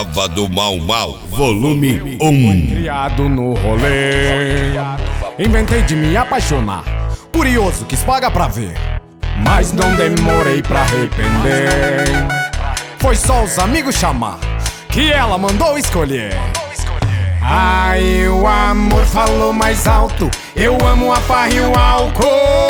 Tava do Mau Mau, volume 1. Criado no rolê, inventei de me apaixonar. Curioso, quis pagar pra ver, mas não demorei pra arrepender. Foi só os amigos chamar, que ela mandou escolher. Aí o amor falou mais alto, eu amo a farra e o álcool.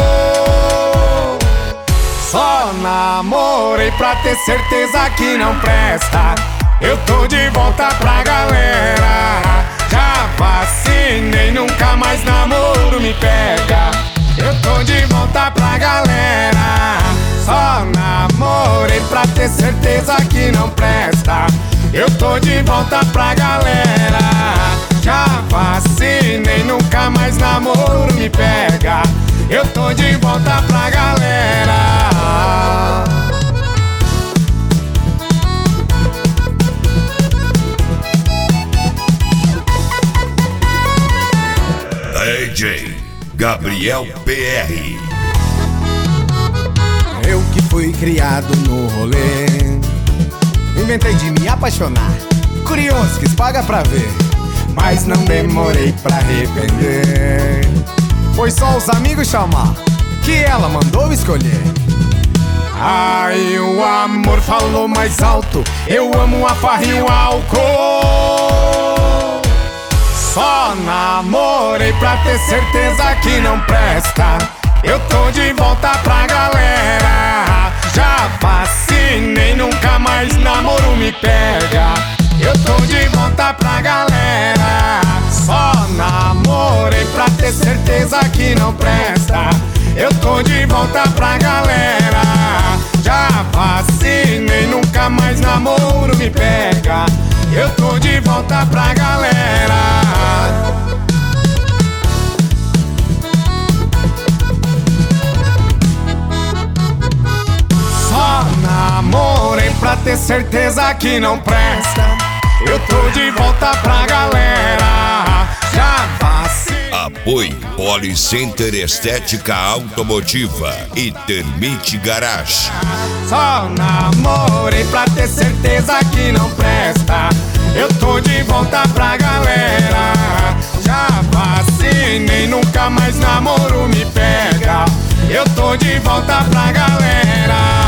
Só namorei pra ter certeza que não presta. Eu tô de volta pra galera. Já vacinei, nunca mais namoro me pega. Eu tô de volta pra galera. Só namorei pra ter certeza que não presta. Eu tô de volta pra galera. Já vacinei, nunca mais namoro me pega. Eu tô de volta pra galera. DJ Gabriel PR. Eu que fui criado no rolê, inventei de me apaixonar. Curioso, quis pagar pra ver, mas não demorei pra arrepender. Foi só os amigos chamar, que ela mandou escolher. Aí o amor falou mais alto, eu amo a farra e o álcool. Só namorei pra ter certeza que não presta. Eu tô de volta pra galera. Já vacinei, nunca mais namoro me pega. Eu tô de volta pra galera. Só namorei pra ter certeza que não presta. Eu tô de volta pra galera. Já vacinei, nunca mais namoro me pega. Eu tô de volta pra galera. Só namorei pra ter certeza que não presta. Eu tô de volta pra galera. Já vacinei. Apoio Policenter Estética Automotiva e Termite Garage. Só namorei pra ter certeza que não presta. Eu tô de volta pra galera. Já vacinei, nunca mais namoro me pega. Eu tô de volta pra galera.